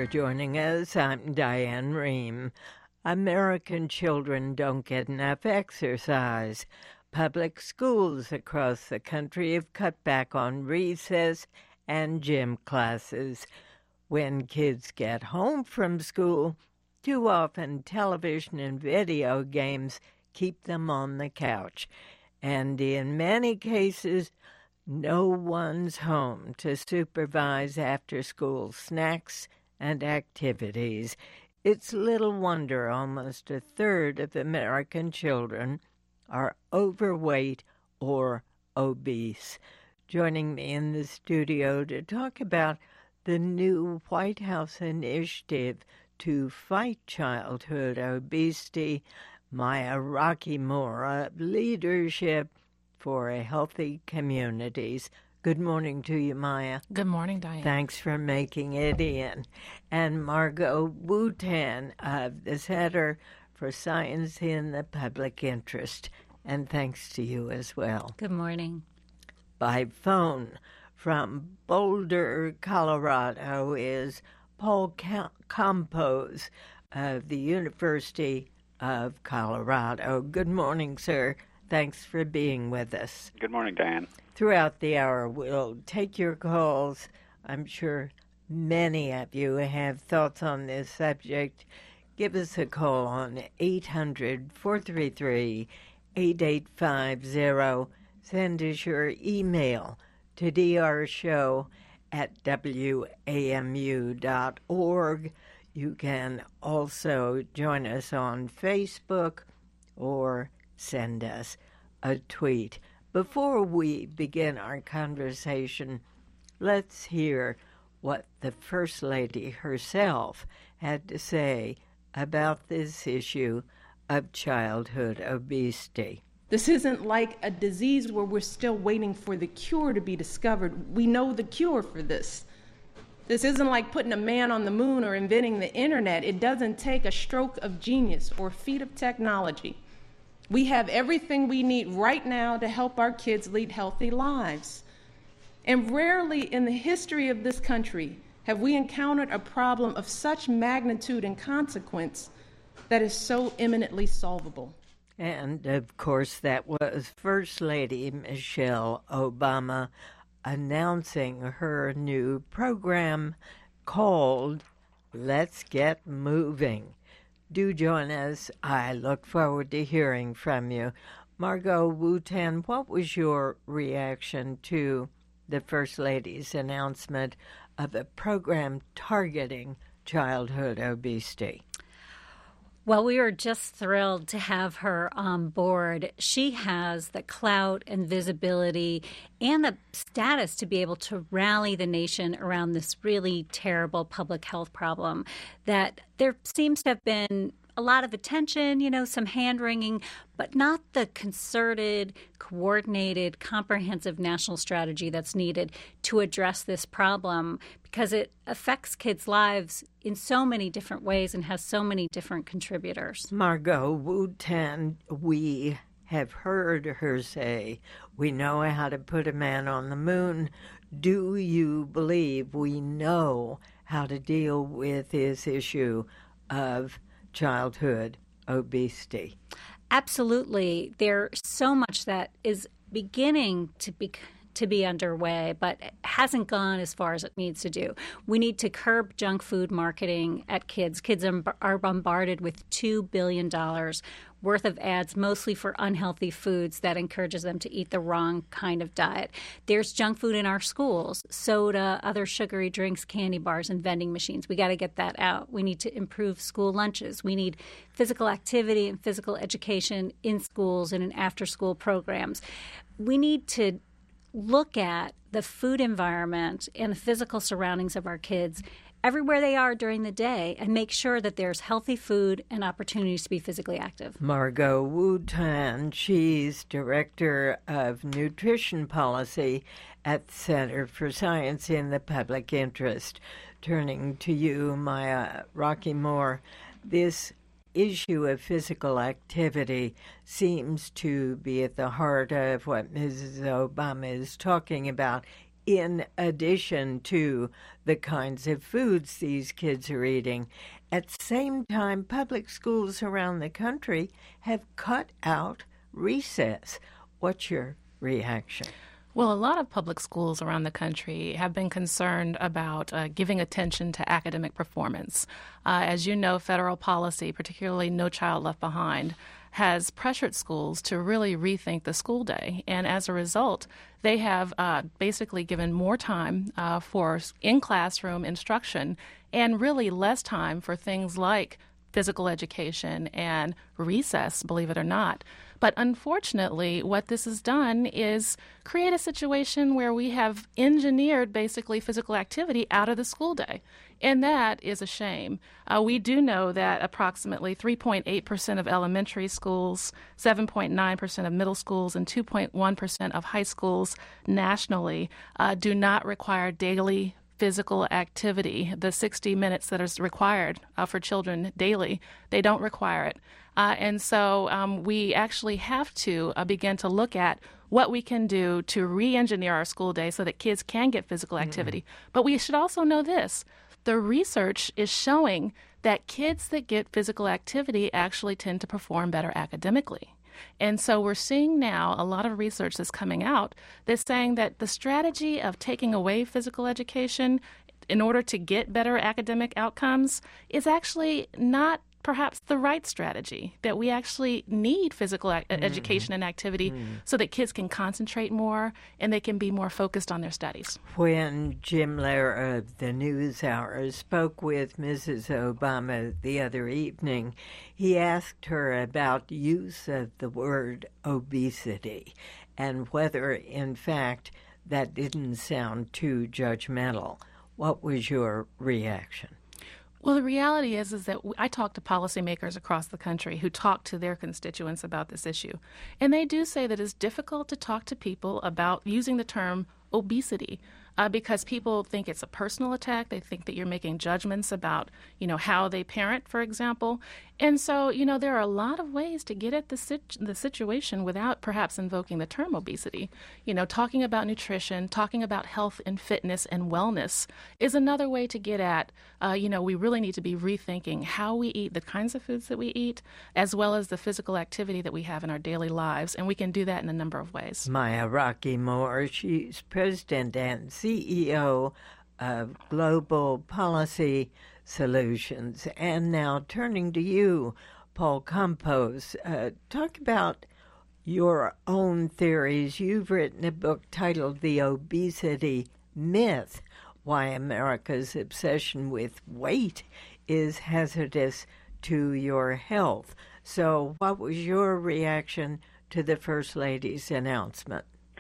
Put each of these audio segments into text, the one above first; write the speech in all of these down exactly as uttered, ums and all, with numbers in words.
for joining us. I'm Diane Rehm. American children don't get enough exercise. Public schools across the country have cut back on recess and gym classes. When kids get home from school, too often television and video games keep them on the couch. And in many cases, no one's home to supervise after-school snacks and activities. It's little wonder almost a third of American children are overweight or obese. Joining me in the studio to talk about the new White House initiative to fight childhood obesity, Maya Rockeymoore of Leadership for Healthy Communities. Good morning to you, Maya. Good morning, Diane. Thanks for making it in. And Margot Wooten of the Center for Science in the Public Interest. And thanks to you as well. Good morning. By phone from Boulder, Colorado is Paul Campos of the University of Colorado. Good morning, sir. Thanks for being with us. Good morning, Diane. Throughout the hour, we'll take your calls. I'm sure many of you have thoughts on this subject. Give us a call on eight hundred, four three three, eight eight five zero. Send us your email to drshow at w a m u dot org. You can also join us on Facebook or send us a tweet. Before we begin our conversation, let's hear what the First Lady herself had to say about this issue of childhood obesity. This isn't like a disease where we're still waiting for the cure to be discovered. We know the cure for this. This isn't like putting a man on the moon or inventing the internet. It doesn't take a stroke of genius or a feat of technology. We have everything we need right now to help our kids lead healthy lives. And rarely in the history of this country have we encountered a problem of such magnitude and consequence that is so imminently solvable. And, of course, that was First Lady Michelle Obama announcing her new program called Let's Get Moving. Do join us. I look forward to hearing from you. Margot Wooten, what was your reaction to the First Lady's announcement of a program targeting childhood obesity? Well, we were just thrilled to have her on board. She has the clout and visibility and the status to be able to rally the nation around this really terrible public health problem that there seems to have been a lot of attention, you know, some hand-wringing, but not the concerted, coordinated, comprehensive national strategy that's needed to address this problem because it affects kids' lives in so many different ways and has so many different contributors. Margot Wooten, we have heard her say, we know how to put a man on the moon. Do you believe we know how to deal with this issue of childhood obesity? Absolutely. There's so much that is beginning to be to be underway, but hasn't gone as far as it needs to do. We need to curb junk food marketing at kids. Kids are bombarded with two billion dollars worth of ads, mostly for unhealthy foods that encourages them to eat the wrong kind of diet. There's junk food in our schools, soda, other sugary drinks, candy bars, and vending machines. We got to get that out. We need to improve school lunches. We need physical activity and physical education in schools and in after-school programs. We need to look at the food environment and the physical surroundings of our kids everywhere they are during the day and make sure that there's healthy food and opportunities to be physically active. Margot Wooten, she's Director of Nutrition Policy at the Center for Science in the Public Interest. Turning to you, Maya Rockeymoore, this issue of physical activity seems to be at the heart of what Missus Obama is talking about in addition to the kinds of foods these kids are eating. At the same time, public schools around the country have cut out recess. What's your reaction? Well, a lot of public schools around the country have been concerned about uh, giving attention to academic performance. Uh, as you know, federal policy, particularly No Child Left Behind, has pressured schools to really rethink the school day. And as a result, they have uh, basically given more time uh, for in-classroom instruction and really less time for things like physical education and recess, believe it or not. But unfortunately, what this has done is create a situation where we have engineered basically physical activity out of the school day. And that is a shame. Uh, we do know that approximately three point eight percent of elementary schools, seven point nine percent of middle schools, and two point one percent of high schools nationally uh, do not require daily physical activity, the sixty minutes that is required uh, for children daily. They don't require it. Uh, and so um, we actually have to uh, begin to look at what we can do to re-engineer our school day so that kids can get physical activity. Mm-hmm. But we should also know this. The research is showing that kids that get physical activity actually tend to perform better academically. And so we're seeing now a lot of research that's coming out that's saying that the strategy of taking away physical education in order to get better academic outcomes is actually not perhaps the right strategy, that we actually need physical mm. education and activity mm. so that kids can concentrate more and they can be more focused on their studies. When Jim Lehrer of the NewsHour spoke with Missus Obama the other evening, he asked her about use of the word obesity and whether, in fact, that didn't sound too judgmental. What was your reaction? Well, the reality is, is that I talk to policymakers across the country who talk to their constituents about this issue. And they do say that it's difficult to talk to people about using the term obesity uh, because people think it's a personal attack. They think that you're making judgments about, you know, how they parent, for example. And so, you know, there are a lot of ways to get at the, sit- the situation without perhaps invoking the term obesity. You know, talking about nutrition, talking about health and fitness and wellness is another way to get at, uh, you know, we really need to be rethinking how we eat, the kinds of foods that we eat, as well as the physical activity that we have in our daily lives. And we can do that in a number of ways. Maya Rockeymoore, she's president and C E O of Global Policy Solutions. And now turning to you, Paul Campos, uh, talk about your own theories. You've written a book titled The Obesity Myth, Why America's Obsession with Weight is Hazardous to Your Health. So what was your reaction to the First Lady's announcement?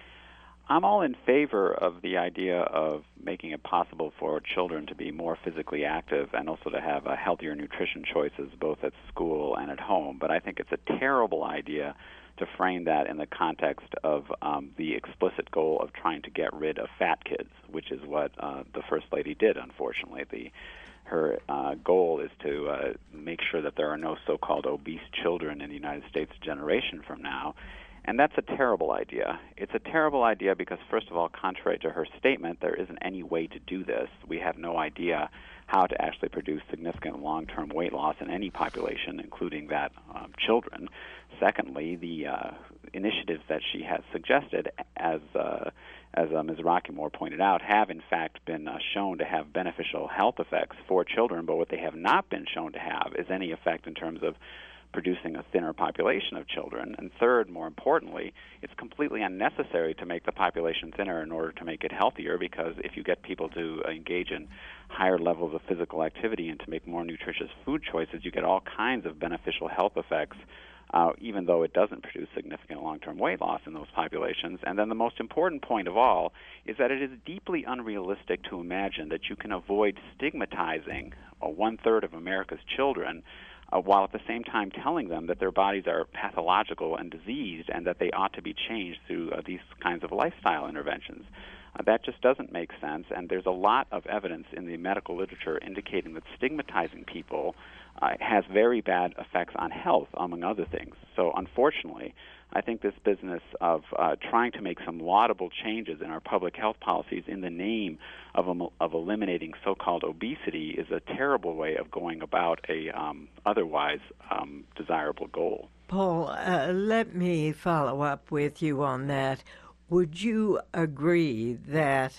I'm all in favor of the idea of making it possible for children to be more physically active and also to have a healthier nutrition choices both at school and at home. But I think it's a terrible idea to frame that in the context of um, the explicit goal of trying to get rid of fat kids, which is what uh, the First Lady did, unfortunately. The Her uh, goal is to uh, make sure that there are no so-called obese children in the United States a generation from now. And that's a terrible idea. It's a terrible idea because, first of all, contrary to her statement, there isn't any way to do this. We have no idea how to actually produce significant long-term weight loss in any population, including that of children. Secondly, the uh, initiatives that she has suggested, as uh, as uh, Miz Rockeymoore pointed out, have in fact been uh, shown to have beneficial health effects for children, but what they have not been shown to have is any effect in terms of producing a thinner population of children. And third, more importantly, it's completely unnecessary to make the population thinner in order to make it healthier, because if you get people to engage in higher levels of physical activity and to make more nutritious food choices, you get all kinds of beneficial health effects, uh, even though it doesn't produce significant long-term weight loss in those populations. And then the most important point of all is that it is deeply unrealistic to imagine that you can avoid stigmatizing uh, one-third of America's children Uh, while at the same time telling them that their bodies are pathological and diseased and that they ought to be changed through uh, these kinds of lifestyle interventions. Uh, that just doesn't make sense, and there's a lot of evidence in the medical literature indicating that stigmatizing people uh, has very bad effects on health, among other things. So unfortunately, I think this business of uh, trying to make some laudable changes in our public health policies in the name of, um, of eliminating so-called obesity is a terrible way of going about a um, otherwise um, desirable goal. Paul, uh, let me follow up with you on that. Would you agree that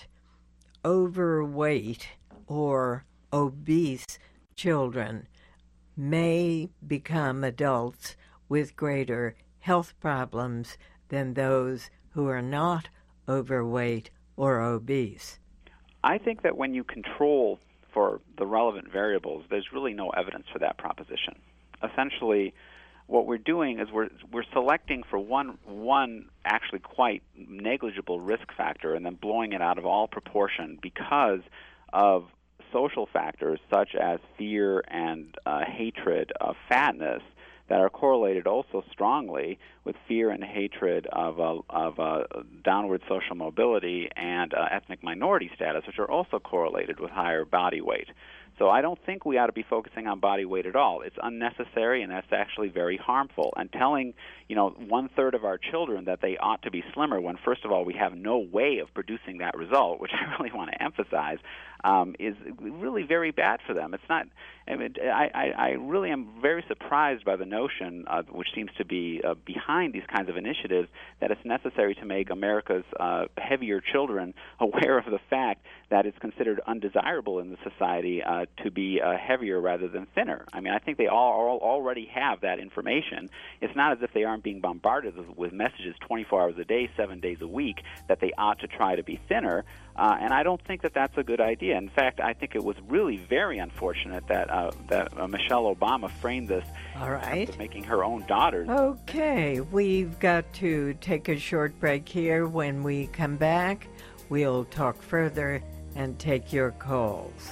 overweight or obese children may become adults with greater health problems than those who are not overweight or obese? I think that when you control for the relevant variables, there's really no evidence for that proposition. Essentially, what we're doing is we're we're selecting for one one actually quite negligible risk factor and then blowing it out of all proportion because of social factors such as fear and uh, hatred of fatness that are correlated also strongly with fear and hatred of uh, of uh, downward social mobility and uh, ethnic minority status, which are also correlated with higher body weight. So I don't think we ought to be focusing on body weight at all. It's unnecessary, and that's actually very harmful. And telling, you know, one-third of our children that they ought to be slimmer when, first of all, we have no way of producing that result, which I really want to emphasize, um, is really very bad for them. It's not – I mean, I, I, I really am very surprised by the notion, uh, which seems to be uh, behind these kinds of initiatives, that it's necessary to make America's uh, heavier children aware of the fact that it's considered undesirable in the society uh, to be uh, heavier rather than thinner. I mean, I think they all, all already have that information. It's not as if they aren't being bombarded with, with messages twenty-four hours a day, seven days a week, that they ought to try to be thinner. Uh, and I don't think that that's a good idea. In fact, I think it was really very unfortunate that uh, that uh, Michelle Obama framed this all right. as making her own daughters. Okay, we've got to take a short break here. When we come back, we'll talk further and take your calls.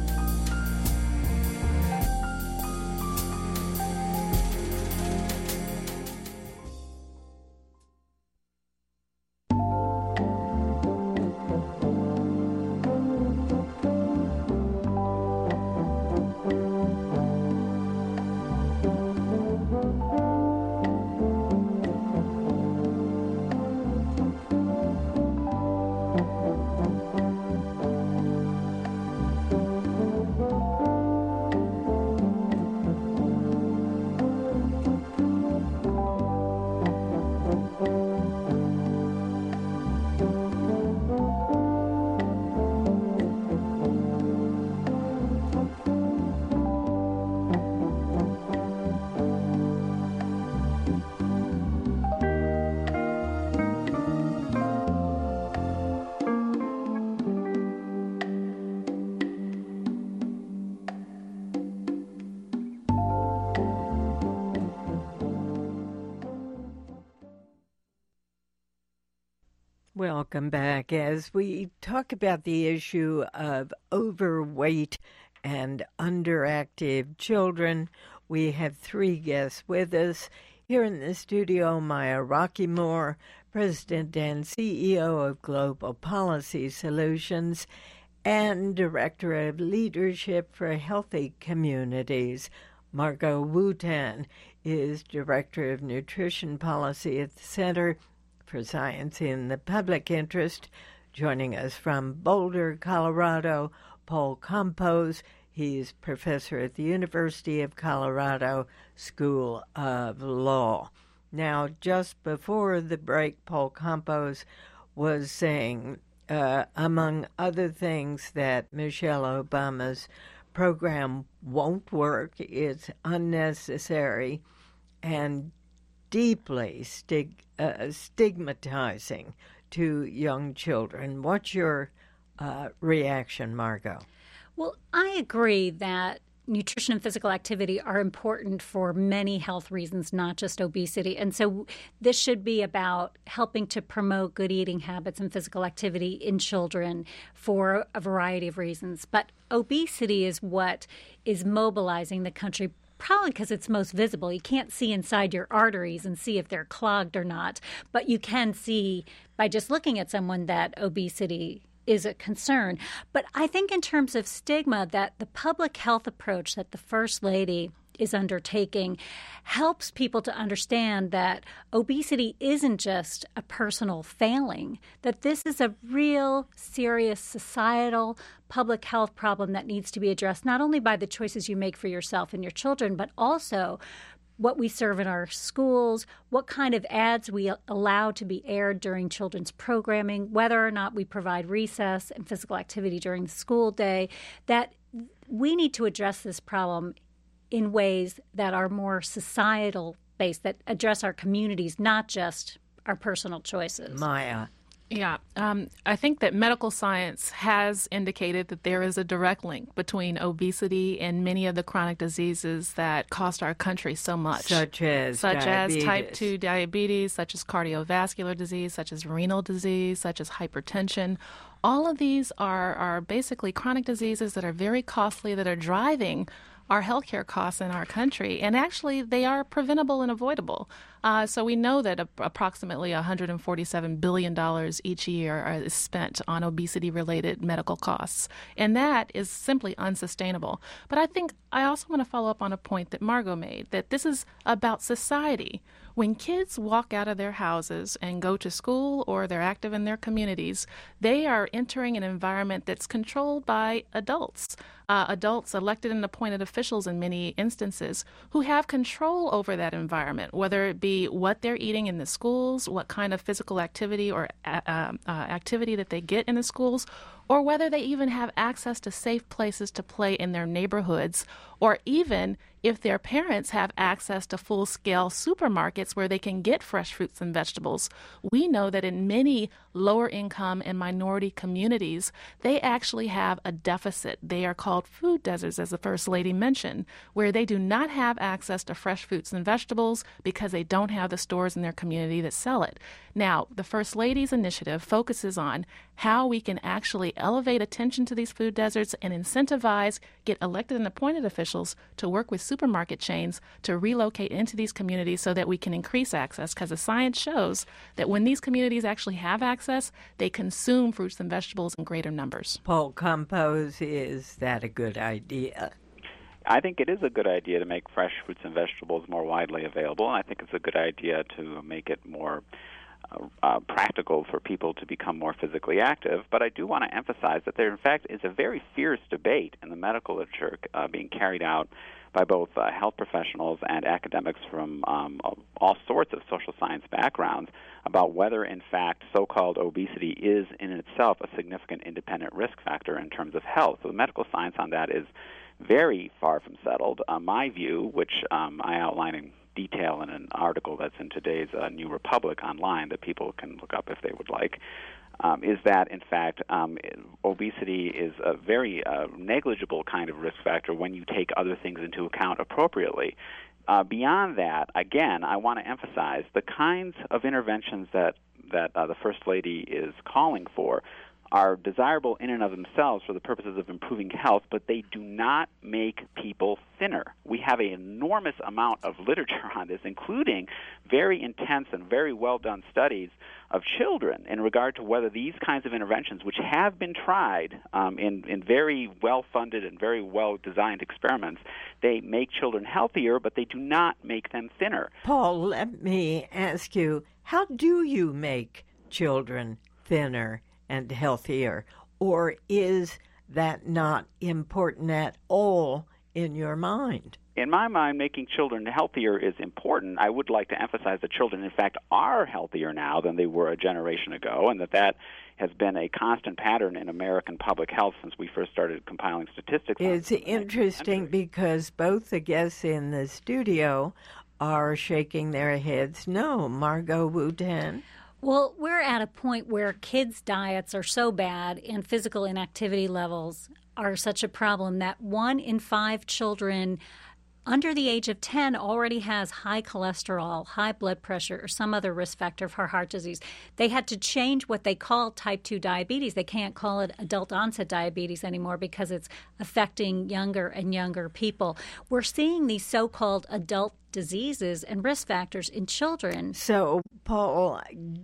Welcome back. As we talk about the issue of overweight and underactive children, we have three guests with us. Here in the studio, Maya Rockeymoore, President and C E O of Global Policy Solutions and Director of Leadership for Healthy Communities. Margot Wooten is Director of Nutrition Policy at the Center for Science in the Public Interest. Joining us from Boulder, Colorado, Paul Campos. He's professor at the University of Colorado School of Law. Now, just before the break, Paul Campos was saying, uh, among other things, that Michelle Obama's program won't work, it's unnecessary, and deeply stig- uh, stigmatizing to young children. What's your uh, reaction, Margot? Well, I agree that nutrition and physical activity are important for many health reasons, not just obesity. And so this should be about helping to promote good eating habits and physical activity in children for a variety of reasons. But obesity is what is mobilizing the country, probably because it's most visible. You can't see inside your arteries and see if they're clogged or not, but you can see by just looking at someone that obesity is a concern. But I think in terms of stigma, that the public health approach that the First Lady is undertaking helps people to understand that obesity isn't just a personal failing, that this is a real serious societal public health problem that needs to be addressed not only by the choices you make for yourself and your children, but also what we serve in our schools, what kind of ads we allow to be aired during children's programming, whether or not we provide recess and physical activity during the school day, that we need to address this problem in ways that are more societal based, that address our communities, not just our personal choices. Maya. Yeah, um, I think that medical science has indicated that there is a direct link between obesity and many of the chronic diseases that cost our country so much. Such as Such diabetes. as type two diabetes, such as cardiovascular disease, such as renal disease, such as hypertension. All of these are, are basically chronic diseases that are very costly, that are driving our healthcare costs in our country, and actually they are preventable and avoidable. Uh, so we know that a, approximately one hundred forty-seven billion dollars each year is spent on obesity-related medical costs, and that is simply unsustainable. But I think I also want to follow up on a point that Margot made, that this is about society. When kids walk out of their houses and go to school or they're active in their communities, they are entering an environment that's controlled by adults, uh, adults elected and appointed officials in many instances who have control over that environment, whether it be what they're eating in the schools, what kind of physical activity or uh, uh, activity that they get in the schools, or whether they even have access to safe places to play in their neighborhoods, or even if their parents have access to full-scale supermarkets where they can get fresh fruits and vegetables. We know that in many lower-income and minority communities, they actually have a deficit. They are called food deserts, as the First Lady mentioned, where they do not have access to fresh fruits and vegetables because they don't have the stores in their community that sell it. Now, the First Lady's initiative focuses on how we can actually elevate attention to these food deserts and incentivize, get elected and appointed officials to work with supermarket chains to relocate into these communities so that we can increase access, because the science shows that when these communities actually have access, they consume fruits and vegetables in greater numbers. Paul Campos, is that a good idea? I think it is a good idea to make fresh fruits and vegetables more widely available, and I think it's a good idea to make it more Uh, uh, practical for people to become more physically active. But I do want to emphasize that there, in fact, is a very fierce debate in the medical literature uh, being carried out by both uh, health professionals and academics from um, all sorts of social science backgrounds about whether, in fact, so-called obesity is in itself a significant independent risk factor in terms of health. So the medical science on that is very far from settled. Uh, my view, which um, I outline in detail in an article that's in today's uh, New Republic online that people can look up if they would like, um, is that, in fact, um, obesity is a very uh, negligible kind of risk factor when you take other things into account appropriately. Uh, beyond that, again, I want to emphasize the kinds of interventions that, that uh, the First Lady is calling for are desirable in and of themselves for the purposes of improving health, but they do not make people thinner. We have an enormous amount of literature on this, including very intense and very well-done studies of children in regard to whether these kinds of interventions, which have been tried um, in, in very well-funded and very well-designed experiments, they make children healthier, but they do not make them thinner. Paul, let me ask you, how do you make children thinner and healthier, or is that not important at all in your mind? In my mind, making children healthier is important. I would like to emphasize that children, in fact, are healthier now than they were a generation ago, and that that has been a constant pattern in American public health since we first started compiling statistics. It's interesting because both the guests in the studio are shaking their heads no. Margot Wooten? Well, we're at a point where kids' diets are so bad and physical inactivity levels are such a problem that one in five children under the age of ten already has high cholesterol, high blood pressure, or some other risk factor for heart disease. They had to change what they call type two diabetes. They can't call it adult onset diabetes anymore because it's affecting younger and younger people. We're seeing these so-called adult diseases and risk factors in children. So, Paul,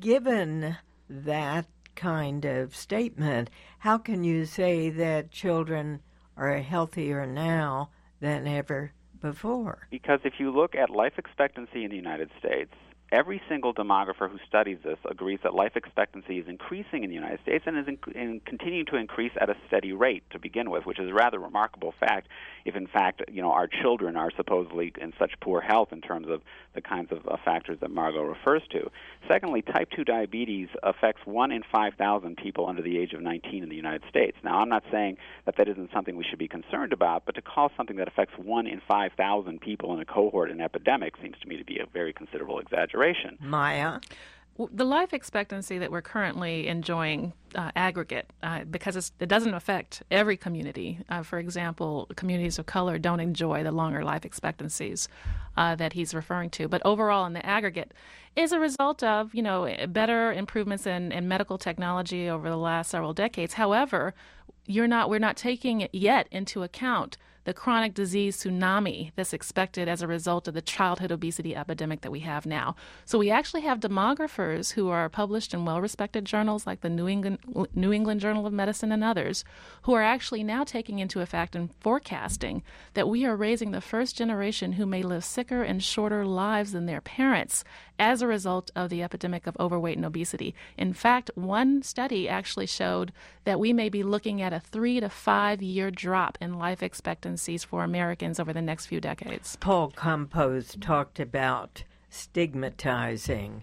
given that kind of statement, how can you say that children are healthier now than ever before. Because if you look at life expectancy in the United States, every single demographer who studies this agrees that life expectancy is increasing in the United States and is in, in continuing to increase at a steady rate to begin with, which is a rather remarkable fact if, in fact, you know, our children are supposedly in such poor health in terms of the kinds of uh, factors that Margot refers to. Secondly, type two diabetes affects one in five thousand people under the age of nineteen in the United States. Now, I'm not saying that that isn't something we should be concerned about, but to call something that affects one in five thousand people in a cohort an epidemic seems to me to be a very considerable exaggeration. Maya? The life expectancy that we're currently enjoying uh, aggregate, uh, because it's, it doesn't affect every community. Uh, for example, communities of color don't enjoy the longer life expectancies uh, that he's referring to. But overall, in the aggregate, is a result of, you know, better improvements in, in medical technology over the last several decades. However, you're not we're not taking yet into account the chronic disease tsunami that's expected as a result of the childhood obesity epidemic that we have now. So we actually have demographers who are published in well-respected journals like the New England, New England Journal of Medicine and others, who are actually now taking into effect and forecasting that we are raising the first generation who may live sicker and shorter lives than their parents as a result of the epidemic of overweight and obesity. In fact, one study actually showed that we may be looking at a three to five year drop in life expectancies for Americans over the next few decades. Paul Campos talked about stigmatizing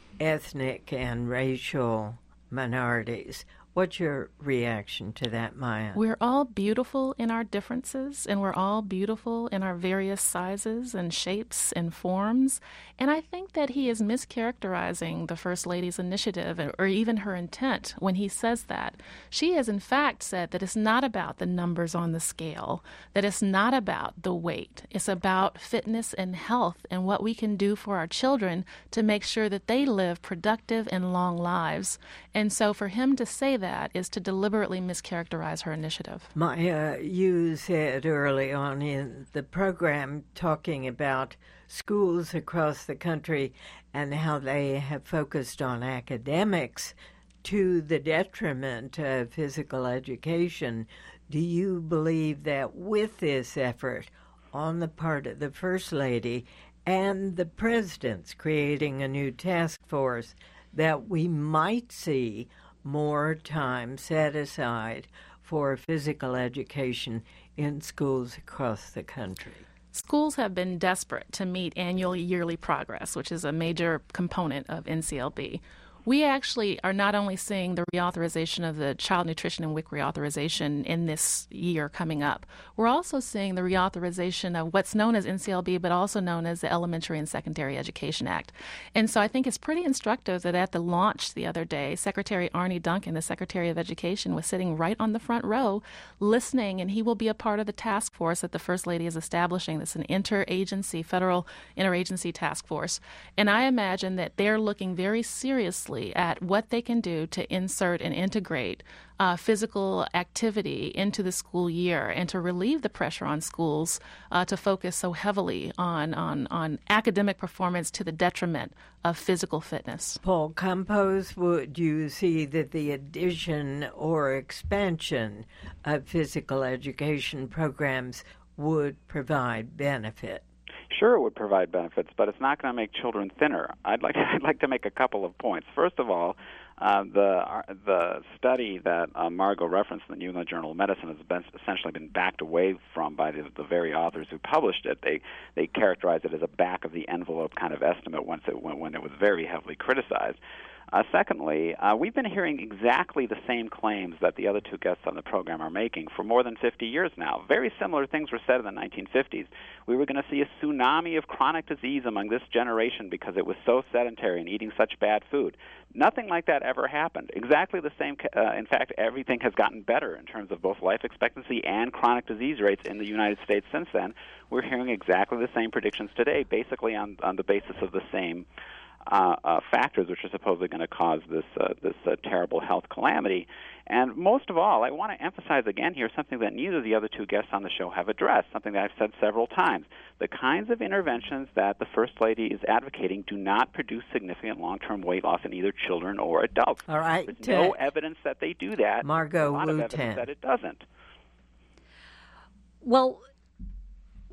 ethnic and racial minorities. What's your reaction to that, Maya? We're all beautiful in our differences, and we're all beautiful in our various sizes and shapes and forms. And I think that he is mischaracterizing the First Lady's initiative or even her intent when he says that. She has, in fact, said that it's not about the numbers on the scale, that it's not about the weight. It's about fitness and health and what we can do for our children to make sure that they live productive and long lives. And so for him to say that, that is to deliberately mischaracterize her initiative. Maya, you said early on in the program talking about schools across the country and how they have focused on academics to the detriment of physical education. Do you believe that with this effort on the part of the First Lady and the President's creating a new task force that we might see more time set aside for physical education in schools across the country? Schools have been desperate to meet annual yearly progress, which is a major component of N C L B. We actually are not only seeing the reauthorization of the Child Nutrition and W I C reauthorization in this year coming up, we're also seeing the reauthorization of what's known as N C L B, but also known as the Elementary and Secondary Education Act. And so I think it's pretty instructive that at the launch the other day, Secretary Arne Duncan, the Secretary of Education, was sitting right on the front row listening, and he will be a part of the task force that the First Lady is establishing. That's an interagency, federal interagency task force. And I imagine that they're looking very seriously at what they can do to insert and integrate uh, physical activity into the school year and to relieve the pressure on schools uh, to focus so heavily on, on, on academic performance to the detriment of physical fitness. Paul Campos, would you see that the addition or expansion of physical education programs would provide benefit? Sure, it would provide benefits, but it's not going to make children thinner. I'd like I'd like to make a couple of points. First of all, uh, the uh, the study that uh, Margot referenced in the New England Journal of Medicine has been essentially been backed away from by the, the very authors who published it. They they characterized it as a back of the envelope kind of estimate once it when, when it was very heavily criticized. Uh, secondly, uh, we've been hearing exactly the same claims that the other two guests on the program are making for more than fifty years now. Very similar things were said in the nineteen fifties. We were going to see a tsunami of chronic disease among this generation because it was so sedentary and eating such bad food. Nothing like that ever happened. Exactly the same. Uh, in fact, everything has gotten better in terms of both life expectancy and chronic disease rates in the United States since then. We're hearing exactly the same predictions today, basically on, on the basis of the same Uh, uh, factors which are supposedly going to cause this uh, this uh, terrible health calamity. And most of all, I want to emphasize again here something that neither of the other two guests on the show have addressed, something that I've said several times. The kinds of interventions that the First Lady is advocating do not produce significant long-term weight loss in either children or adults. All right. There's no evidence that they do that. Margot There's a lot Wooten. of evidence that it doesn't. Well,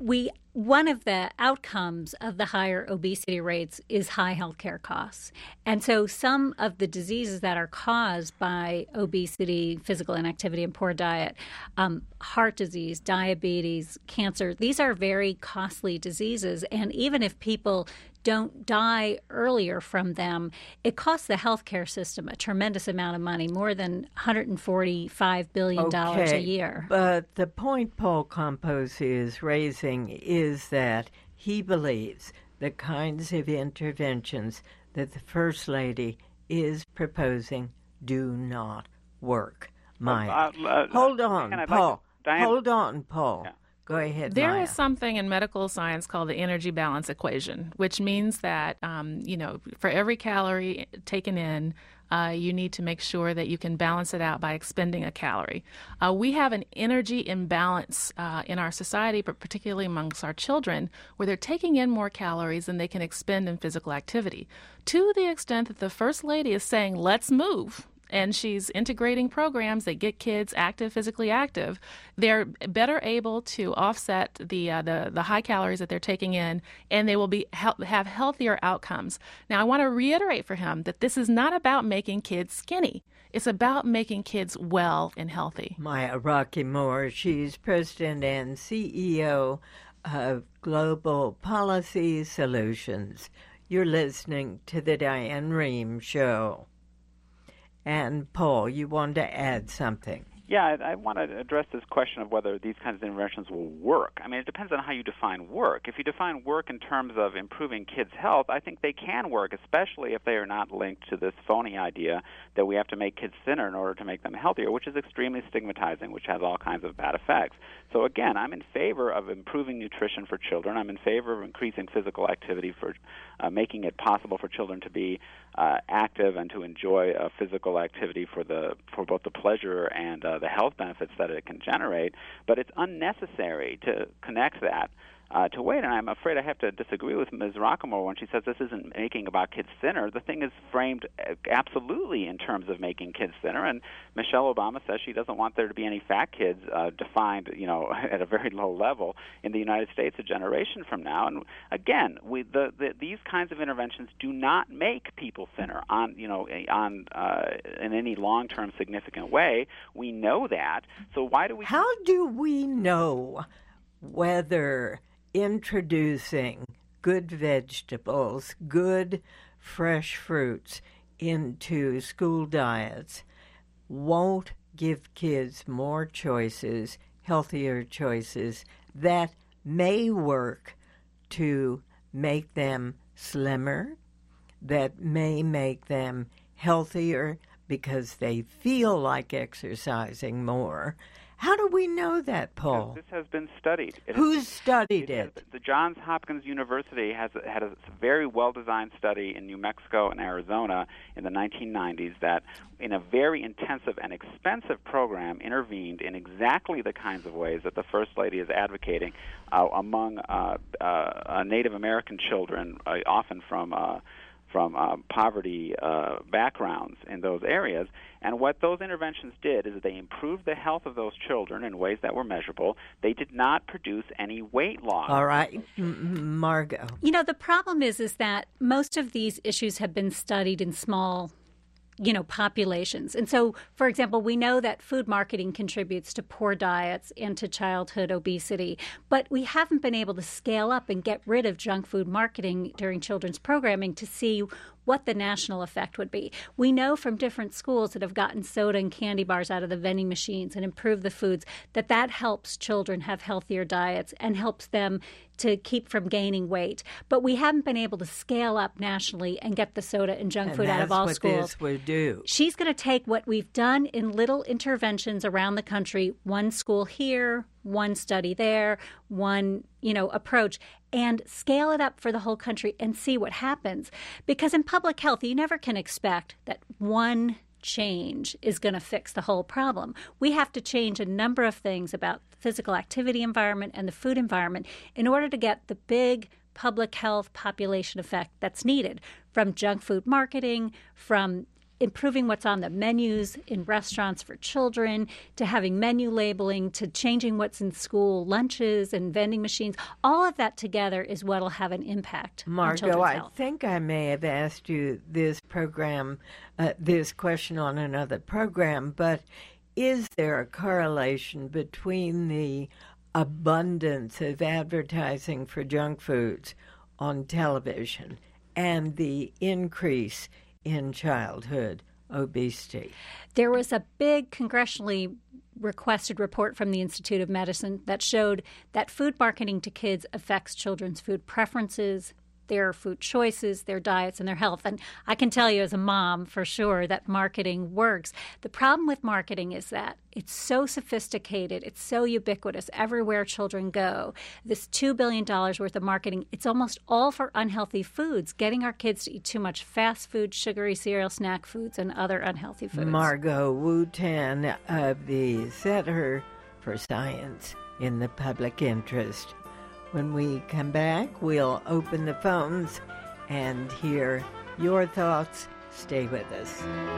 we one of the outcomes of the higher obesity rates is high healthcare costs. And so some of the diseases that are caused by obesity, physical inactivity, and poor diet, um, heart disease, diabetes, cancer, these are very costly diseases. And even if people don't die earlier from them, it costs the healthcare system a tremendous amount of money, more than one hundred forty-five billion dollars okay, a year. But the point Paul Composi is raising is that he believes the kinds of interventions that the First Lady is proposing do not work. Maya. Uh, uh, Hold on, Diane, Paul. like to, Diane, Hold on, Paul. Yeah. Go ahead, There Maya. is something in medical science called the energy balance equation, which means that, um, you know, for every calorie taken in, uh, you need to make sure that you can balance it out by expending a calorie. Uh, we have an energy imbalance uh, in our society, but particularly amongst our children, where they're taking in more calories than they can expend in physical activity, to the extent that the First Lady is saying, let's move. And she's integrating programs that get kids active, physically active. They're better able to offset the uh, the, the high calories that they're taking in, and they will be have healthier outcomes. Now, I want to reiterate for him that this is not about making kids skinny. It's about making kids well and healthy. Maya Rocky Moore, she's president and C E O of Global Policy Solutions. You're listening to the Diane Rehm Show. And, Paul, you wanted to add something. Yeah, I, I want to address this question of whether these kinds of interventions will work. I mean, it depends on how you define work. If you define work in terms of improving kids' health, I think they can work, especially if they are not linked to this phony idea that we have to make kids thinner in order to make them healthier, which is extremely stigmatizing, which has all kinds of bad effects. So, again, I'm in favor of improving nutrition for children. I'm in favor of increasing physical activity for uh, making it possible for children to be uh, active and to enjoy uh, physical activity for the for both the pleasure and uh, the health benefits that it can generate. But it's unnecessary to connect that Uh, to weight, and I'm afraid I have to disagree with Miz Rockmore when she says this isn't making about kids thinner. The thing is framed absolutely in terms of making kids thinner, and Michelle Obama says she doesn't want there to be any fat kids uh, defined, you know, at a very low level in the United States a generation from now. And again, we the, the these kinds of interventions do not make people thinner on, you know, on uh, in any long-term significant way. We know that. So why do we? How do we know whether introducing good vegetables, good fresh fruits into school diets won't give kids more choices, healthier choices that may work to make them slimmer, that may make them healthier because they feel like exercising more? How do we know that, Paul? This has been studied. It Who's has, studied it? it? Has, the Johns Hopkins University has had a very well-designed study in New Mexico and Arizona in the nineteen nineties that, in a very intensive and expensive program, intervened in exactly the kinds of ways that the First Lady is advocating uh, among uh, uh, Native American children, uh, often from uh, from uh, poverty uh, backgrounds in those areas. And what those interventions did is they improved the health of those children in ways that were measurable. They did not produce any weight loss. All right, M- Margot. You know, the problem is is that most of these issues have been studied in small, you know, populations. And so, for example, we know that food marketing contributes to poor diets and to childhood obesity, but we haven't been able to scale up and get rid of junk food marketing during children's programming to see what the national effect would be. We know from different schools that have gotten soda and candy bars out of the vending machines and improved the foods that that helps children have healthier diets and helps them to keep from gaining weight. But we haven't been able to scale up nationally and get the soda and junk And food out of all that's schools. what this would do. She's going to take what we've done in little interventions around the country, one school here, one study there, one, you know, approach, and scale it up for the whole country and see what happens. Because in public health, you never can expect that one change is going to fix the whole problem. We have to change a number of things about the physical activity environment and the food environment in order to get the big public health population effect that's needed from junk food marketing, from improving what's on the menus in restaurants for children, to having menu labeling, to changing what's in school lunches and vending machines. All of that together is what will have an impact Margot, on children's I health. think I may have asked you this program, uh, this question on another program, but is there a correlation between the abundance of advertising for junk foods on television and the increase in childhood obesity? There was a big congressionally requested report from the Institute of Medicine that showed that food marketing to kids affects children's food preferences, their food choices, their diets, and their health. And I can tell you as a mom for sure that marketing works. The problem with marketing is that it's so sophisticated, it's so ubiquitous everywhere children go. This two billion dollars worth of marketing, it's almost all for unhealthy foods, getting our kids to eat too much fast food, sugary cereal, snack foods, and other unhealthy foods. Margot Wu-Tan of the Center for Science in the Public Interest. When we come back, we'll open the phones and hear your thoughts. Stay with us.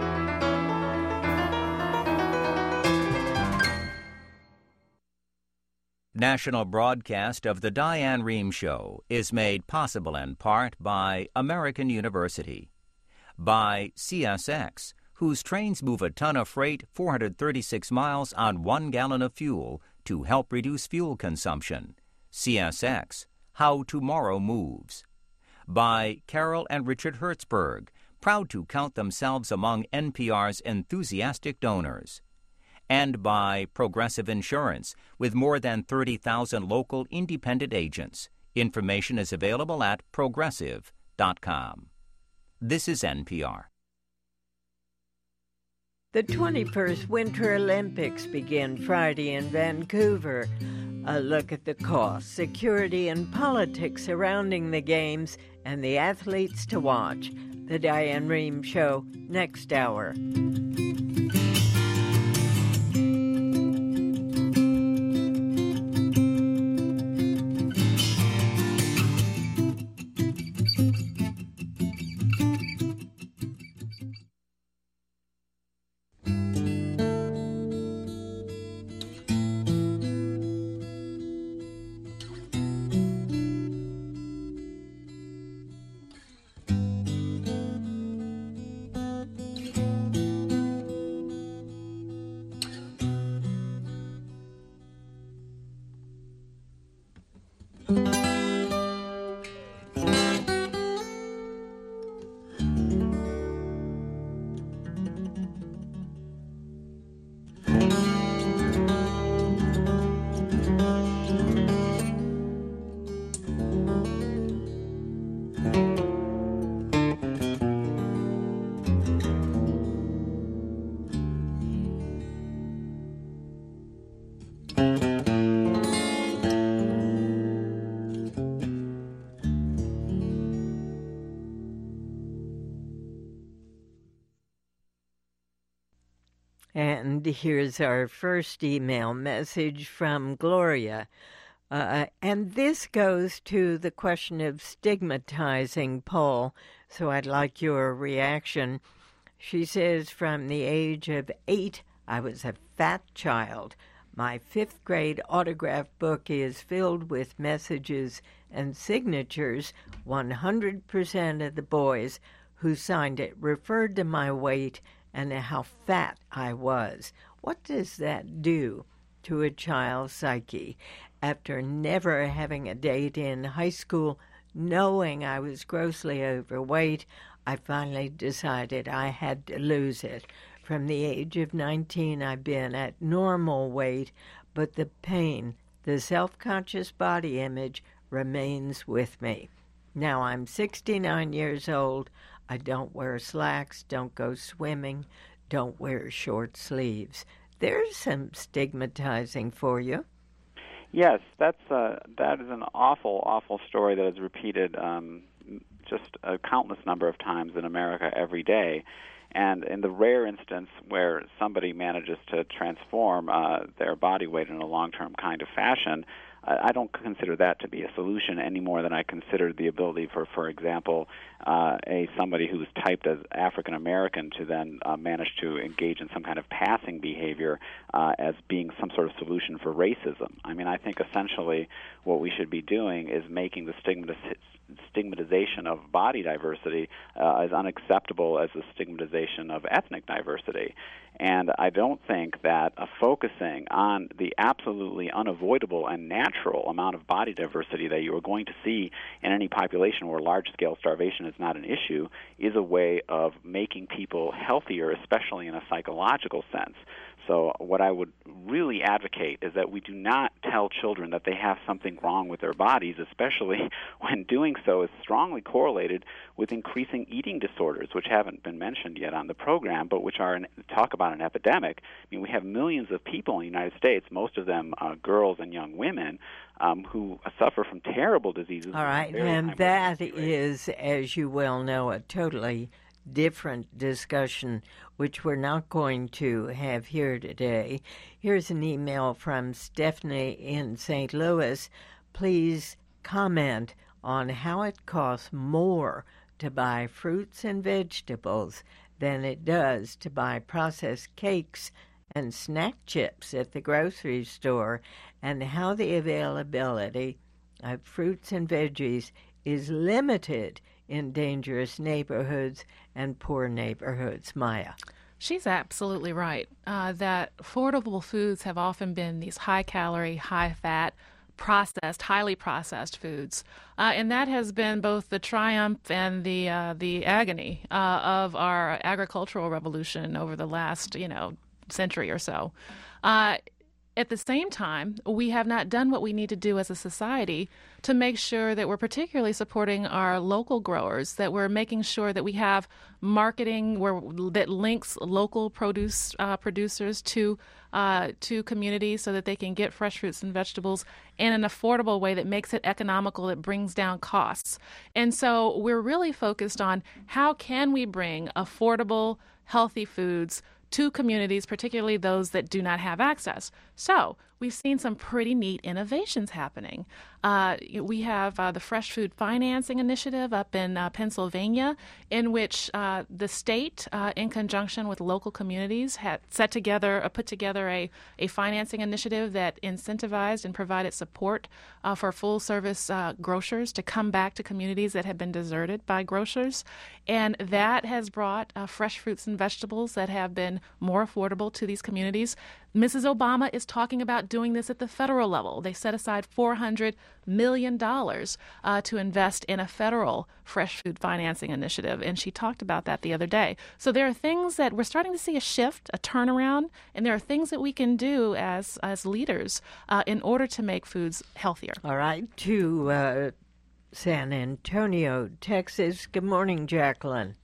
National broadcast of the Diane Rehm Show is made possible in part by American University, by C S X, whose trains move a ton of freight four hundred thirty-six miles on one gallon of fuel to help reduce fuel consumption. C S X, How Tomorrow Moves. By Carol and Richard Hertzberg, proud to count themselves among N P R's enthusiastic donors. And by Progressive Insurance, with more than thirty thousand local independent agents. Information is available at progressive dot com. This is N P R. The twenty-first Winter Olympics begin Friday in Vancouver. A look at the cost, security, and politics surrounding the Games and the athletes to watch. The Diane Rehm Show, next hour. And here's our first email message from Gloria. Uh, and this goes to the question of stigmatizing Paul, so I'd like your reaction. She says, from the age of eight, I was a fat child. My fifth grade autograph book is filled with messages and signatures. one hundred percent of the boys who signed it referred to my weight and how fat I was. What does that do to a child's psyche? After never having a date in high school, knowing I was grossly overweight, I finally decided I had to lose it. From the age of nineteen, I've been at normal weight, but the pain, the self-conscious body image remains with me. Now I'm sixty-nine years old. I don't wear slacks, don't go swimming, don't wear short sleeves. There's some stigmatizing for you. Yes, that's uh, that is an awful, awful story that is repeated um, just a countless number of times in America every day. And in the rare instance where somebody manages to transform uh, their body weight in a long-term kind of fashion, I don't consider that to be a solution any more than I consider the ability for, for example, uh, a somebody who's typed as African American to then uh, manage to engage in some kind of passing behavior uh, as being some sort of solution for racism. I mean, I think essentially what we should be doing is making the stigmatization stigmatization of body diversity uh, as unacceptable as the stigmatization of ethnic diversity. And I don't think that uh, focusing on the absolutely unavoidable and natural amount of body diversity that you are going to see in any population where large-scale starvation is not an issue is a way of making people healthier, especially in a psychological sense. So what I would really advocate is that we do not tell children that they have something wrong with their bodies, especially when doing so is strongly correlated with increasing eating disorders, which haven't been mentioned yet on the program, but which are, an, talk about an epidemic. I mean, we have millions of people in the United States, most of them uh, girls and young women, um, who suffer from terrible diseases. All right, and that is, as you well know, a totally different discussion, which we're not going to have here today. Here's an email from Stephanie in Saint Louis. Please comment on how it costs more to buy fruits and vegetables than it does to buy processed cakes and snack chips at the grocery store, and how the availability of fruits and veggies is limited in dangerous neighborhoods and poor neighborhoods. Maya. She's absolutely right uh, that affordable foods have often been these high-calorie, high-fat, processed, highly processed foods, uh, and that has been both the triumph and the uh, the agony uh, of our agricultural revolution over the last, you know, century or so. Uh, At the same time, we have not done what we need to do as a society to make sure that we're particularly supporting our local growers, that we're making sure that we have marketing where that links local produce uh, producers to uh, to communities so that they can get fresh fruits and vegetables in an affordable way that makes it economical, that brings down costs. And so we're really focused on how can we bring affordable, healthy foods to communities, particularly those that do not have access. So we've seen some pretty neat innovations happening. Uh, we have uh, the Fresh Food Financing Initiative up in uh, Pennsylvania, in which uh, the state, uh, in conjunction with local communities, had set together, uh, put together a, a financing initiative that incentivized and provided support uh, for full-service uh, grocers to come back to communities that have been deserted by grocers. And that has brought uh, fresh fruits and vegetables that have been more affordable to these communities. Missus Obama is talking about doing this at the federal level. They set aside four hundred million dollars uh, to invest in a federal fresh food financing initiative, and she talked about that the other day. So there are things that we're starting to see a shift, a turnaround, and there are things that we can do as as leaders uh, in order to make foods healthier. All right, to uh, San Antonio, Texas. Good morning, Jacqueline.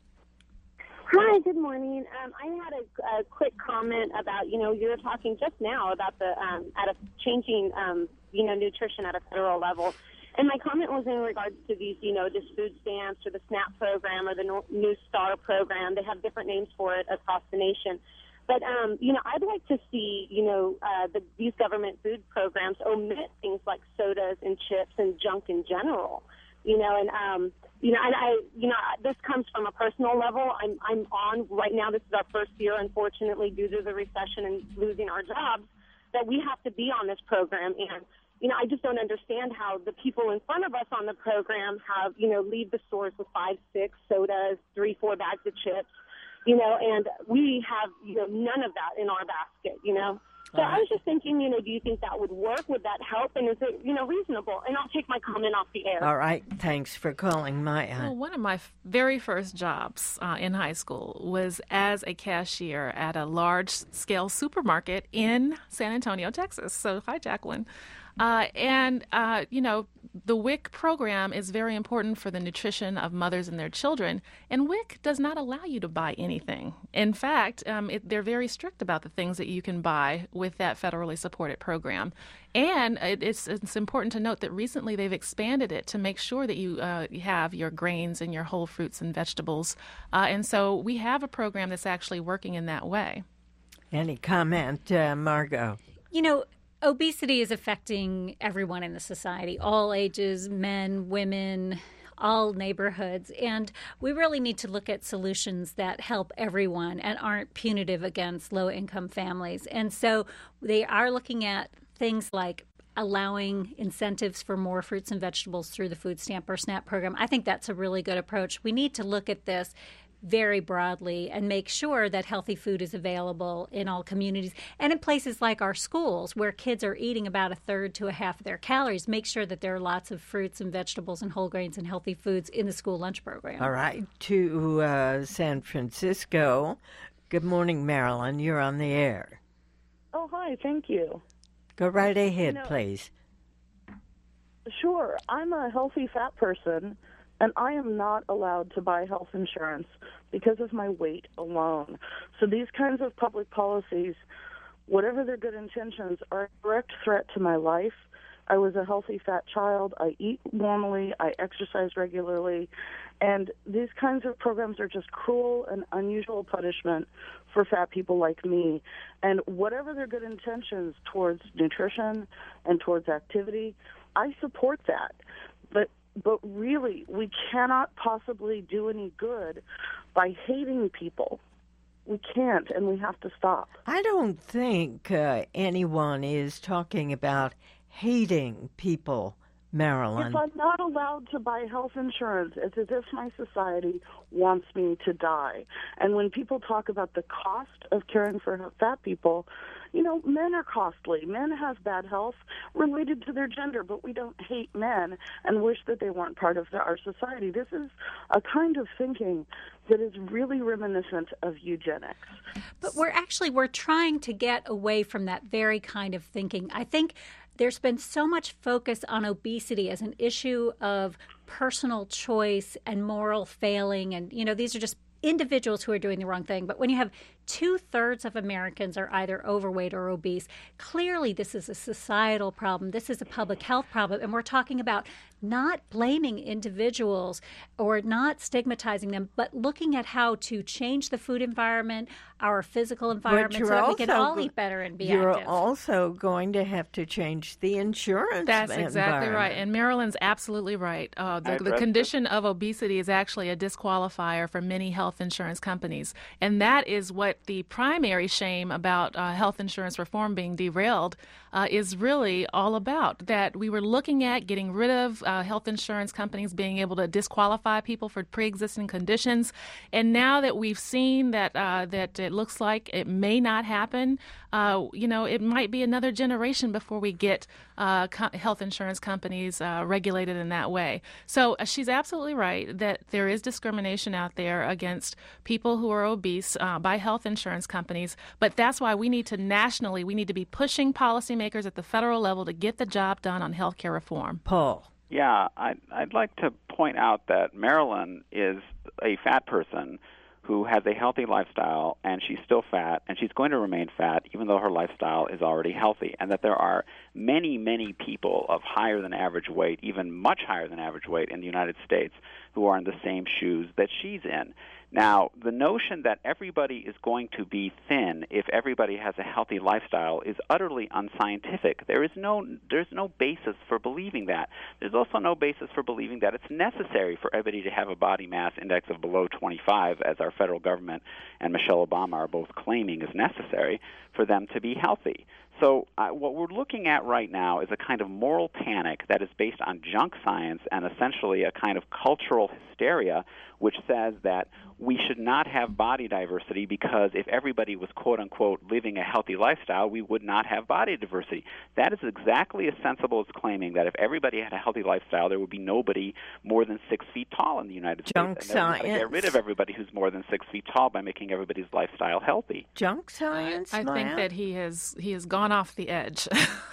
Hi, good morning. Um, I had a, a quick comment about, you know, you were talking just now about the um, at a changing, um, you know, nutrition at a federal level. And my comment was in regards to these, you know, this food stamps or the SNAP program or the New Star program. They have different names for it across the nation. But, um, you know, I'd like to see, you know, uh, the, these government food programs omit things like sodas and chips and junk in general. You know, and, um, you know, and I, you know, this comes from a personal level. I'm, I'm on right now. This is our first year, unfortunately, due to the recession and losing our jobs, that we have to be on this program. And, you know, I just don't understand how the people in front of us on the program have, you know, leave the stores with five, six sodas, three, four bags of chips, you know, and we have, you know, none of that in our basket, you know. So I was just thinking, you know, do you think that would work? Would that help? And is it, you know, reasonable? And I'll take my comment off the air. All right. Thanks for calling, Maya. Well, one of my f- very first jobs uh, in high school was as a cashier at a large-scale supermarket in San Antonio, Texas. So, hi, Jacqueline. Uh, and, uh, you know, the W I C program is very important for the nutrition of mothers and their children, and W I C does not allow you to buy anything. In fact, um, it, they're very strict about the things that you can buy with that federally supported program. And it, it's, it's important to note that recently they've expanded it to make sure that you, uh, you have your grains and your whole fruits and vegetables. Uh, and so we have a program that's actually working in that way. Any comment, uh, Margot? You know, Obesity is affecting everyone in the society, all ages, men, women, all neighborhoods. And we really need to look at solutions that help everyone and aren't punitive against low-income families. And so they are looking at things like allowing incentives for more fruits and vegetables through the food stamp or SNAP program. I think that's a really good approach. We need to look at this very broadly and make sure that healthy food is available in all communities and in places like our schools where kids are eating about a third to a half of their calories. Make sure that there are lots of fruits and vegetables and whole grains and healthy foods in the school lunch program. All right, to uh, San Francisco. Good morning, Marilyn. You're on the air. Oh, hi. Thank you. Go right ahead, you know, please. Sure. I'm a healthy fat person, and I am not allowed to buy health insurance because of my weight alone. So these kinds of public policies, whatever their good intentions, are a direct threat to my life. I was a healthy fat child. I eat normally. I exercise regularly. And these kinds of programs are just cruel and unusual punishment for fat people like me. And whatever their good intentions towards nutrition and towards activity, I support that. But But really, we cannot possibly do any good by hating people. We can't, and we have to stop. I don't think uh, anyone is talking about hating people, Marilyn. If I'm not allowed to buy health insurance, it's as if my society wants me to die. And when people talk about the cost of caring for fat people, you know, men are costly. Men have bad health related to their gender, but we don't hate men and wish that they weren't part of the, our society. This is a kind of thinking that is really reminiscent of eugenics. But we're actually, we're trying to get away from that very kind of thinking. I think there's been so much focus on obesity as an issue of personal choice and moral failing. And, you know, these are just individuals who are doing the wrong thing. But when you have two-thirds of Americans are either overweight or obese, clearly this is a societal problem. This is a public health problem. And we're talking about not blaming individuals or not stigmatizing them, but looking at how to change the food environment, our physical environment, so that we can all eat better and be you're active. You're also going to have to change the insurance That's exactly right. And Marilyn's absolutely right. Uh, the, the condition of obesity is actually a disqualifier for many health insurance companies. And that is what the primary shame about uh, health insurance reform being derailed uh, is really all about, that we were looking at getting rid of uh, health insurance companies being able to disqualify people for pre-existing conditions. And now that we've seen that uh, that it looks like it may not happen, uh, you know, it might be another generation before we get uh, co- health insurance companies uh, regulated in that way. So uh, she's absolutely right that there is discrimination out there against people who are obese uh, by health insurance companies. But that's why we need to nationally, we need to be pushing policymakers at the federal level to get the job done on health care reform. Paul. Yeah, I'd, I'd like to point out that Marilyn is a fat person who has a healthy lifestyle, and she's still fat, and she's going to remain fat even though her lifestyle is already healthy, and that there are many, many people of higher than average weight, even much higher than average weight in the United States, who are in the same shoes that she's in. Now, the notion that everybody is going to be thin if everybody has a healthy lifestyle is utterly unscientific. There is no there's no basis for believing that. There's also no basis for believing that it's necessary for everybody to have a body mass index of below twenty-five, as our federal government and Michelle Obama are both claiming is necessary for them to be healthy. So uh, what we're looking at right now is a kind of moral panic that is based on junk science and essentially a kind of cultural hysteria, which says that we should not have body diversity because if everybody was, quote-unquote, living a healthy lifestyle, we would not have body diversity. That is exactly as sensible as claiming that if everybody had a healthy lifestyle, there would be nobody more than six feet tall in the United Junk States. And science. we got to get rid of everybody who's more than six feet tall by making everybody's lifestyle healthy. Junk science, I Maya? think that he has he has gone off the edge.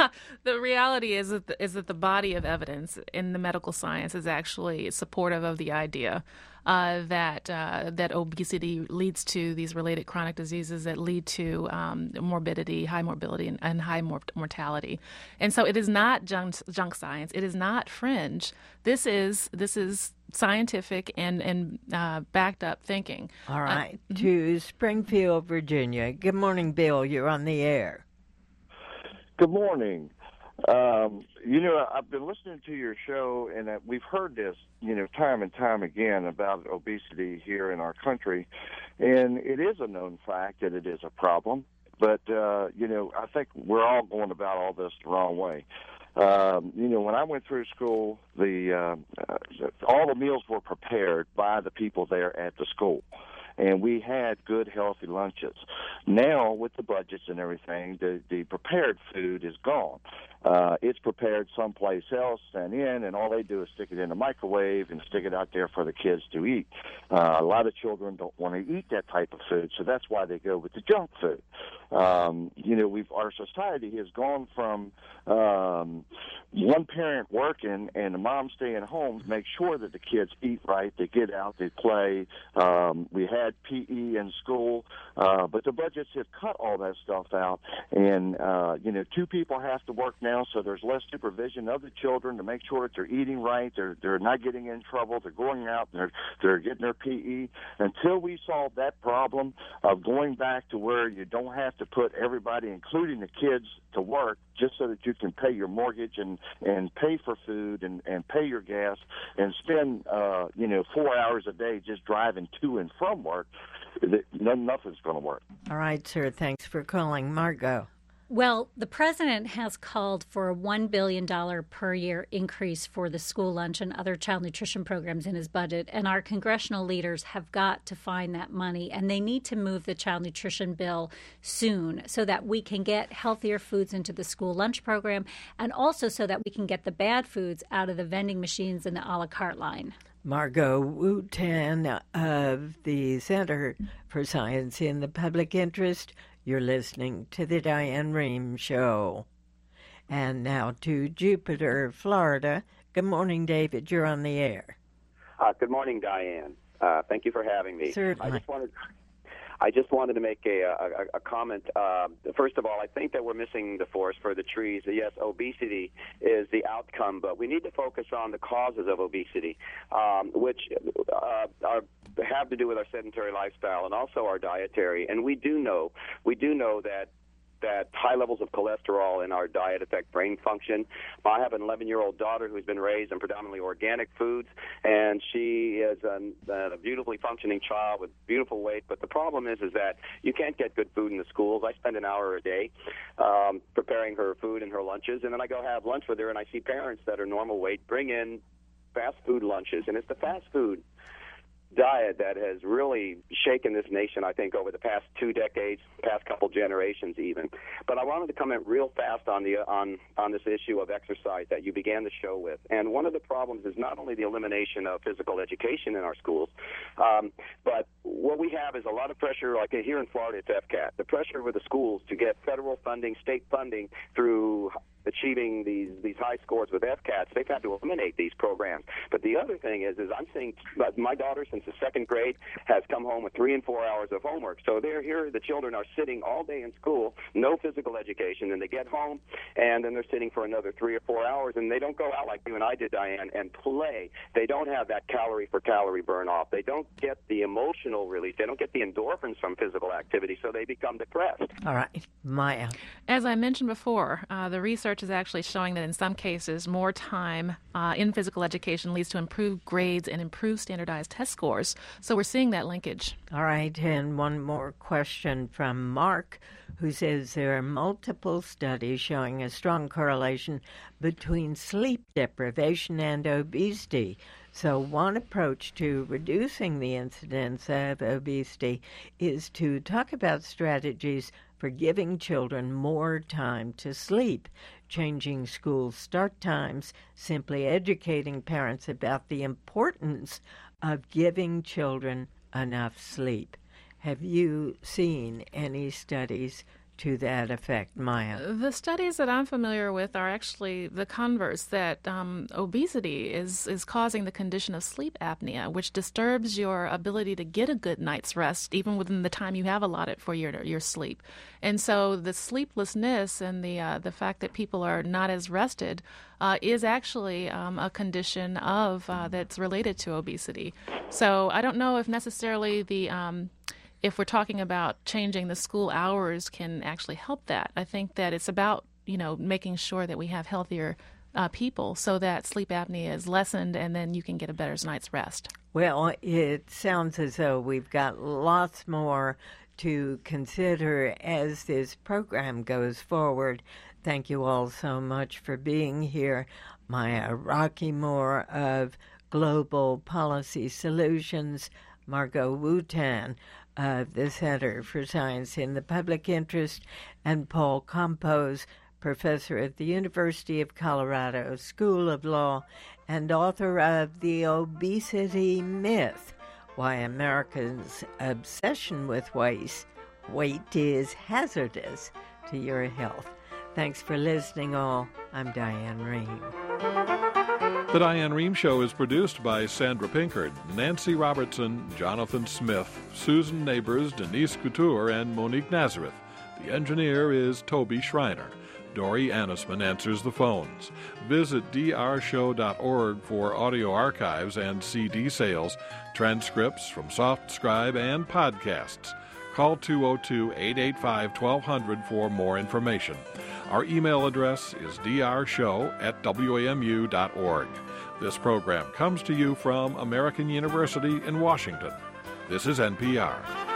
The reality is that the, is that the body of evidence in the medical science is actually supportive of the idea uh, that uh, that obesity leads to these related chronic diseases that lead to um, morbidity, high morbidity, and, and high mor- mortality. And so it is not junk, junk science. It is not fringe. This is this is scientific and and uh, backed up thinking. All right, uh, to Springfield, Virginia. Good morning, Bill. You're on the air. Good morning. Um, you know, I've been listening to your show, and uh, we've heard this, you know, time and time again about obesity here in our country, and it is a known fact that it is a problem. But, uh, you know, I think we're all going about all this the wrong way. Um, you know, when I went through school, the uh, uh, all the meals were prepared by the people there at the school, and we had good, healthy lunches. Now, with the budgets and everything, the, the prepared food is gone. Uh, it's prepared someplace else and in, and all they do is stick it in the microwave and stick it out there for the kids to eat. Uh, a lot of children don't want to eat that type of food, so that's why they go with the junk food. Um, you know, we've our society has gone from um, one parent working and the mom staying home to make sure that the kids eat right, they get out, they play. Um, we had P E in school, uh, but the budgets have cut all that stuff out, and uh, you know, two people have to work now, so there's less supervision of the children to make sure that they're eating right, they're they're not getting in trouble, they're going out, they're they're getting their P E. Until we solve that problem of going back to where you don't have to put everybody, including the kids, to work just so that you can pay your mortgage and and pay for food and and pay your gas and spend uh, you know four hours a day just driving to and from work, nothing's going to work. All right, sir. Thanks for calling. Margot. Well, the president has called for a one billion dollars per year increase for the school lunch and other child nutrition programs in his budget, and our congressional leaders have got to find that money, and they need to move the child nutrition bill soon so that we can get healthier foods into the school lunch program, and also so that we can get the bad foods out of the vending machines and the a la carte line. Margot Wooten of the Center for Science in the Public Interest. You're listening to the Diane Rehm Show. And now to Jupiter, Florida. Good morning, David. You're on the air. Uh, good morning, Diane. Uh, thank you for having me. Certainly. I just wanted, I just wanted to make a, a, a comment. Uh, first of all, I think that we're missing the forest for the trees. Yes, obesity is the outcome, but we need to focus on the causes of obesity, um, which uh, are have to do with our sedentary lifestyle and also our dietary. And we do know, we do know that that high levels of cholesterol in our diet affect brain function. I have an eleven-year-old daughter who's been raised on predominantly organic foods, and she is a, a beautifully functioning child with beautiful weight. But the problem is, is that you can't get good food in the schools. I spend an hour a day um, preparing her food and her lunches, and then I go have lunch with her, and I see parents that are normal weight bring in fast food lunches, and it's the fast food diet that has really shaken this nation, I think, over the past two decades, past couple generations even. But I wanted to comment real fast on the on on this issue of exercise that you began the show with. And one of the problems is not only the elimination of physical education in our schools, um, but what we have is a lot of pressure, like here in Florida, it's F C A T, the pressure with the schools to get federal funding, state funding through achieving these these high scores with F C A Ts. They've had to eliminate these programs. But the other thing is, is I'm seeing my daughter since the second grade has come home with three and four hours of homework. So they're here, the children are sitting all day in school, no physical education, and they get home, and then they're sitting for another three or four hours, and they don't go out like you and I did, Diane, and play. They don't have that calorie for calorie burn off. They don't get the emotional release. They don't get the endorphins from physical activity, so they become depressed. All right, Maya. As I mentioned before, uh, the research is actually showing that in some cases, more time uh, in physical education leads to improved grades and improved standardized test scores. So we're seeing that linkage. All right, and one more question from Mark, who says there are multiple studies showing a strong correlation between sleep deprivation and obesity. So one approach to reducing the incidence of obesity is to talk about strategies for giving children more time to sleep, changing school start times, simply educating parents about the importance of giving children enough sleep. Have you seen any studies to that effect, Maya? The studies that I'm familiar with are actually the converse, that um, obesity is, is causing the condition of sleep apnea, which disturbs your ability to get a good night's rest, even within the time you have allotted for your your sleep. And so the sleeplessness and the uh, the fact that people are not as rested uh, is actually um, a condition of uh, that's related to obesity. So I don't know if necessarily the um, if we're talking about changing the school hours can actually help that. I think that it's about you know, making sure that we have healthier uh, people so that sleep apnea is lessened and then you can get a better night's rest. Well, it sounds as though we've got lots more to consider as this program goes forward. Thank you all so much for being here. Maya Rockeymoore of Global Policy Solutions, Margot Wooten of the Center for Science in the Public Interest, and Paul Campos, professor at the University of Colorado School of Law and author of The Obesity Myth, Why Americans' Obsession with Weight, weight is hazardous to your health. Thanks for listening, all. I'm Diane Rehm. The Diane Rehm Show is produced by Sandra Pinkard, Nancy Robertson, Jonathan Smith, Susan Neighbors, Denise Couture, and Monique Nazareth. The engineer is Toby Schreiner. Dory Annisman answers the phones. Visit d r show dot org for audio archives and C D sales, transcripts from SoftScribe, and podcasts. Call two oh two, eight eight five, twelve hundred for more information. Our email address is d r show at w a m u dot org. This program comes to you from American University in Washington. This is N P R.